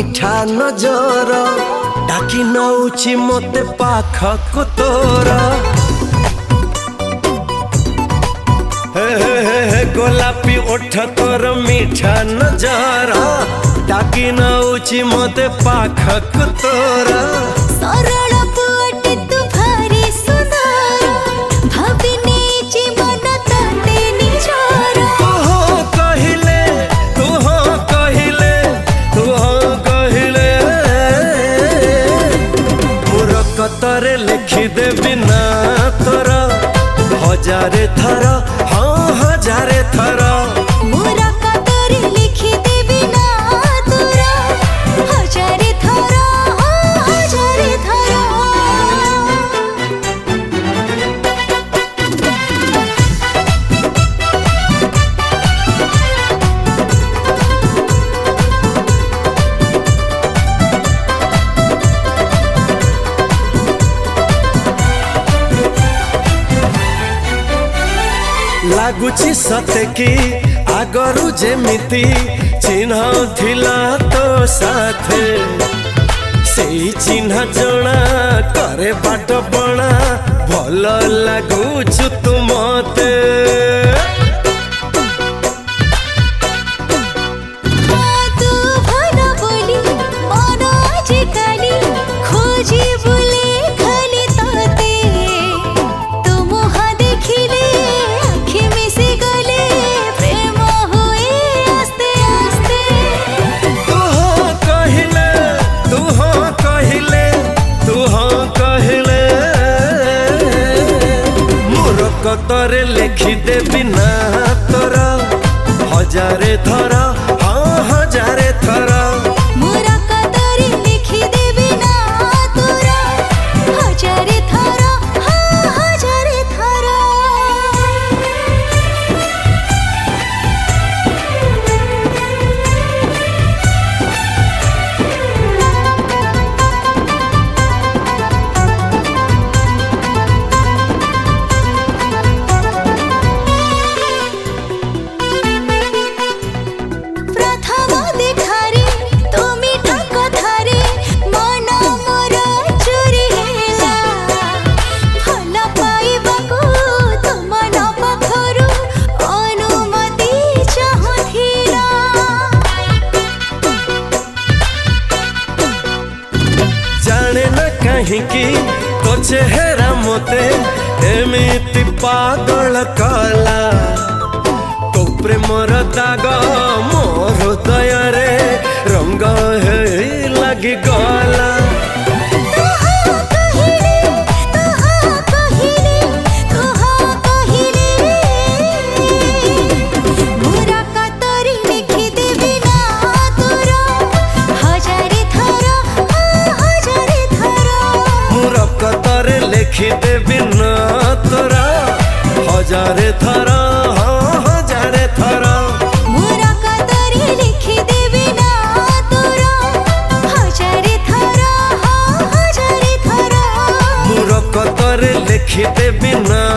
मीठा नजर डाकी नौची मते पाखक तोर गोलापी ओठ तोर मीठा नजर डाकी नौची मते पाखक तोर सरल पुअटे तू भारी सुंदर भाबिनी जीवन ताते निजर तू हो कहिले मोर कतरे लिखि देबी ना तोर हजारे थर हाँ हजारे थर मोर कतरे लिखि देबी ना तोर हजारे थर हजारे थर लागुची सते कि आगरू जेमिति चिन्ह थिला तो साथे सेई चिन्ह जणा करे बाट बणा भल लागुछु तू मते तू भल बोली मन आजिकाली खोजी बुले खाली ताते तू मुह देखिले आँखि मिसी गले प्रेम हुए आस्ते आस्ते तू हो कहिले मोर कतरे लिखि देबी ना तोर हजारे थर हाँ हजारे थर मोर कतरे लिखि देबी ना तोर हजारे थर हाँ हजारे थर प्रथम देखारे तुमी ठाक धारे मन मोर चोरी हेला भल पाइबाकू तुम न पाखरु अनुमति चाहुथिला जाने न कहीं की तो चेहरा मोते एमिति पागल कला तो प्रेमर दाग मोर हृदय रंग हे लगी गला मोर कतरे लिखि देबी ना तोर हजारे थर हजारे थर मोर कतरे लिखि देबी ना तोर हजारे थर हाँ हजारे थर मोर कतरे लिखि देबी ना तोर हजारे थर हाँ हजारे थर मोर कतरे लिखि देबी ना